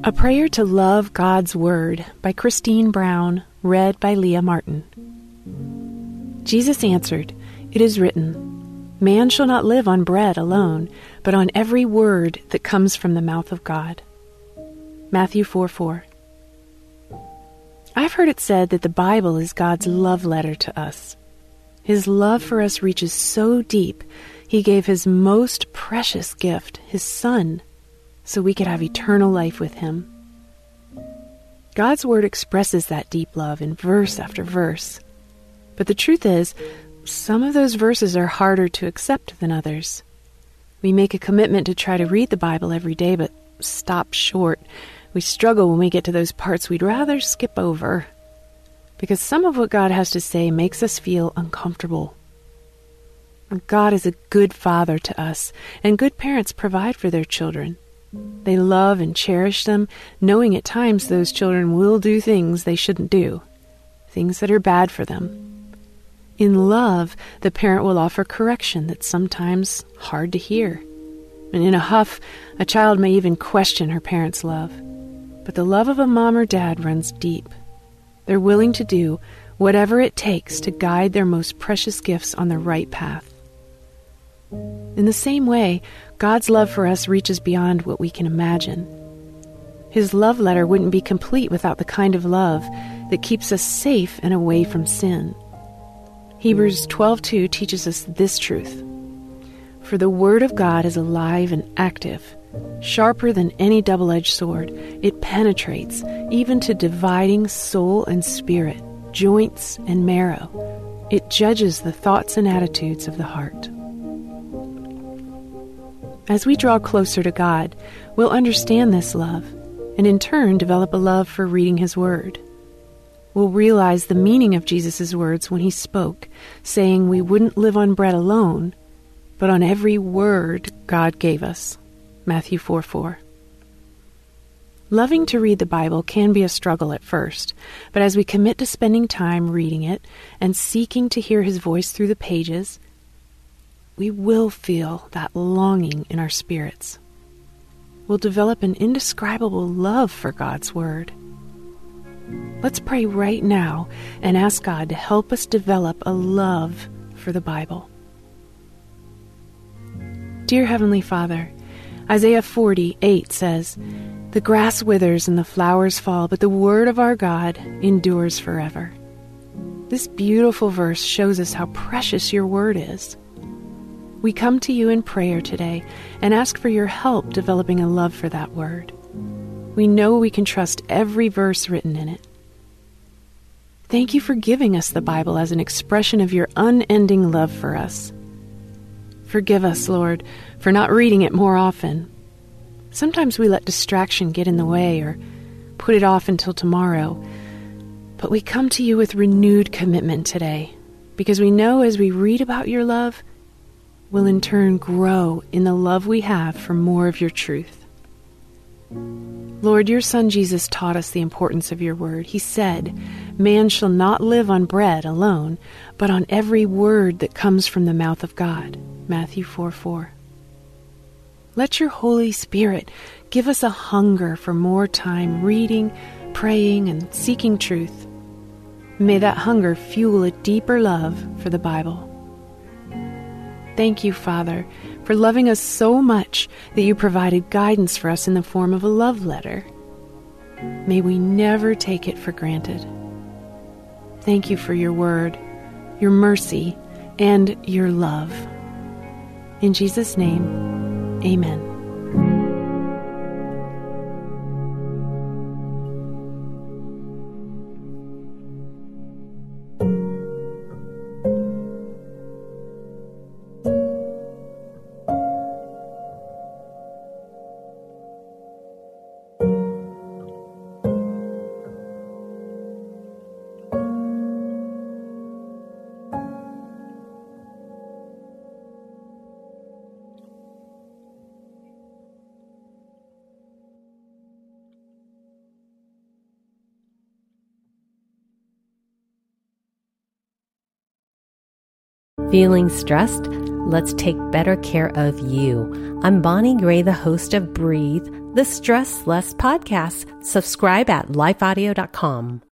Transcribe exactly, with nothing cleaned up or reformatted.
A Prayer to Love God's Word by Christine Brown, read by Leah Martin. Jesus answered, "It is written, man shall not live on bread alone, but on every word that comes from the mouth of God." Matthew four four. I've heard it said that the Bible is God's love letter to us. His love for us reaches so deep, He gave His most precious gift, His Son, so we could have eternal life with Him. God's Word expresses that deep love in verse after verse. But the truth is, some of those verses are harder to accept than others. We make a commitment to try to read the Bible every day, but stop short. We struggle when we get to those parts we'd rather skip over, because some of what God has to say makes us feel uncomfortable. God is a good father to us, and good parents provide for their children. They love and cherish them, knowing at times those children will do things they shouldn't do, things that are bad for them. In love, the parent will offer correction that's sometimes hard to hear. And in a huff, a child may even question her parent's love. But the love of a mom or dad runs deep. They're willing to do whatever it takes to guide their most precious gifts on the right path. In the same way, God's love for us reaches beyond what we can imagine. His love letter wouldn't be complete without the kind of love that keeps us safe and away from sin. Hebrews twelve two teaches us this truth. For the Word of God is alive and active, sharper than any double-edged sword. It penetrates even to dividing soul and spirit, joints and marrow. It judges the thoughts and attitudes of the heart. As we draw closer to God, we'll understand this love, and in turn develop a love for reading His Word. We'll realize the meaning of Jesus' words when He spoke, saying we wouldn't live on bread alone, but on every word God gave us. Matthew four four. Loving to read the Bible can be a struggle at first, but as we commit to spending time reading it and seeking to hear His voice through the pages, we will feel that longing in our spirits. We'll develop an indescribable love for God's Word. Let's pray right now and ask God to help us develop a love for the Bible. Dear Heavenly Father, Isaiah forty eight says, "The grass withers and the flowers fall, but the word of our God endures forever." This beautiful verse shows us how precious your word is. We come to you in prayer today and ask for your help developing a love for that word. We know we can trust every verse written in it. Thank you for giving us the Bible as an expression of your unending love for us. Forgive us, Lord, for not reading it more often. Sometimes we let distraction get in the way or put it off until tomorrow. But we come to you with renewed commitment today, because we know as we read about your love, we'll in turn grow in the love we have for more of your truth. Lord, your Son Jesus taught us the importance of your word. He said, "Man shall not live on bread alone, but on every word that comes from the mouth of God." Matthew four four. Let your Holy Spirit give us a hunger for more time reading, praying, and seeking truth. May that hunger fuel a deeper love for the Bible. Thank you, Father, for loving us so much that you provided guidance for us in the form of a love letter. May we never take it for granted. Thank you for your word, your mercy, and your love. In Jesus' name, amen. Feeling stressed? let's take better care of you. I'm Bonnie Gray, the host of Breathe, the Stress Less podcast. Subscribe at life audio dot com.